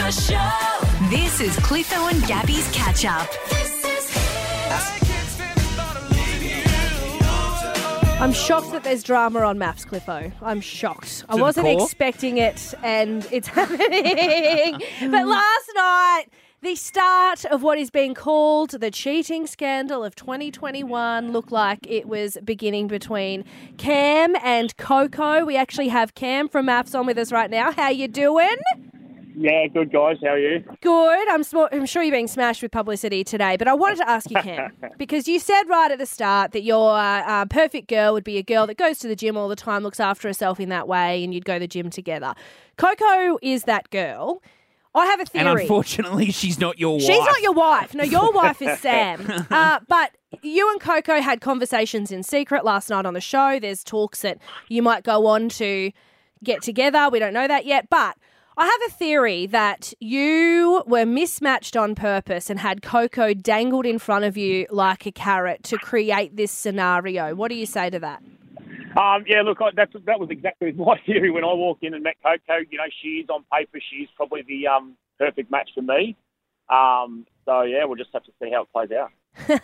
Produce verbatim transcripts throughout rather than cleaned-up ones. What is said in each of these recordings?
Breakfast Show. This is Cliffo and Gabby's Catch Up. I'm shocked that there's drama on Maths, Cliffo. I'm shocked. I the wasn't core? expecting it, and it's happening. But last night, the start of what is being called the cheating scandal of twenty twenty-one looked like it was beginning between Cam and Coco. We actually have Cam from Maths on with us right now. How you doing? Yeah, good guys. How are you? Good. I'm, sm- I'm sure you're being smashed with publicity today, but I wanted to ask you, Cam, because you said right at the start that your uh, perfect girl would be a girl that goes to the gym all the time, looks after herself in that way, and you'd go to the gym together. Coco is that girl. I have a theory. And unfortunately, she's not your wife. She's not your wife. No, your wife is Sam. Uh, but you and Coco had conversations in secret last night on the show. There's talks that you might go on to get together. We don't know that yet, but I have a theory that you were mismatched on purpose and had Coco dangled in front of you like a carrot to create this scenario. What do you say to that? Um, yeah, look, I, that's, that was exactly my theory when I walked in and met Coco. You know, she is on paper, she's probably the um, perfect match for me. Um, so, yeah, we'll just have to see how it plays out.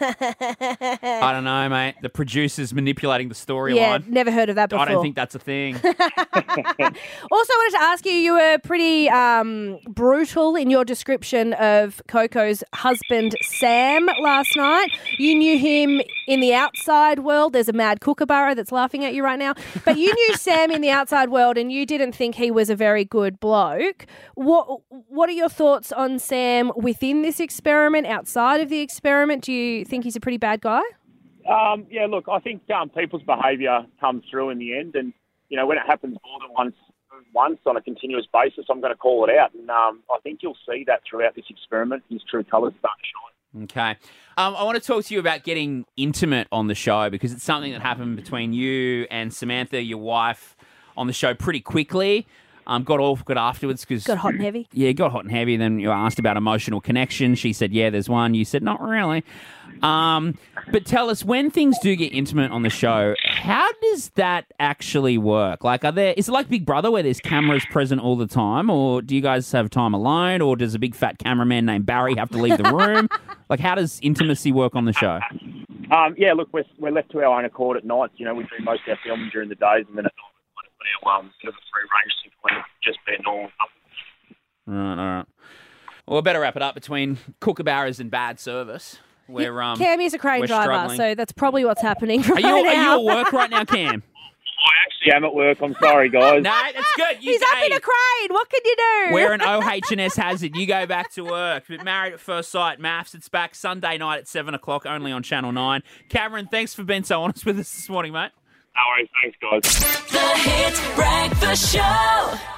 I don't know, mate. The producer's manipulating the storyline. Yeah, never heard of that before. I don't think that's a thing. Also, wanted to ask you, you were pretty um, brutal in your description of Coco's husband, Sam, last night. You knew him in the outside world. There's a mad kookaburra that's laughing at you right now. But you knew Sam in the outside world and you didn't think he was a very good bloke. What What are your thoughts on Sam within this experiment, outside of the experiment? Do you think he's a pretty bad guy? Um, yeah, look, I think um, people's behaviour comes through in the end. And, you know, when it happens more than once once on a continuous basis, I'm going to call it out. And um, I think you'll see that throughout this experiment. His true colours start to shine. Okay. Um, I want to talk to you about getting intimate on the show because it's something that happened between you and Samantha, your wife, on the show pretty quickly. Um, got awkward afterwards because... Got hot and heavy? Yeah, got hot and heavy. Then you asked about emotional connection. She said, yeah, there's one. You said, not really. Um, but tell us, when things do get intimate on the show, how does that actually work? Like, are there... Is it like Big Brother where there's cameras present all the time? Or do you guys have time alone? Or does a big fat cameraman named Barry have to leave the room? Like, how does intimacy work on the show? Um, yeah, look, we're, we're left to our own accord at night. You know, we do most of our filming during the days and then at night. Our um, sort of a free range thing when just be normal. All right, all right. Well, we better wrap it up between kookaburras and bad service. Where um, Cam is a crane we're driver, struggling. so that's probably what's happening right Are you, now. are you at work right now, Cam? I actually am at work. I'm sorry, guys. No, that's good. You He's up hey, in a crane. What can you do? We're an O H and S hazard. You go back to work. But Married at First Sight Maths, it's back Sunday night at seven o'clock, only on Channel nine. Cameron, thanks for being so honest with us this morning, mate. No worries. Thanks, guys. The Hit Breakfast Show.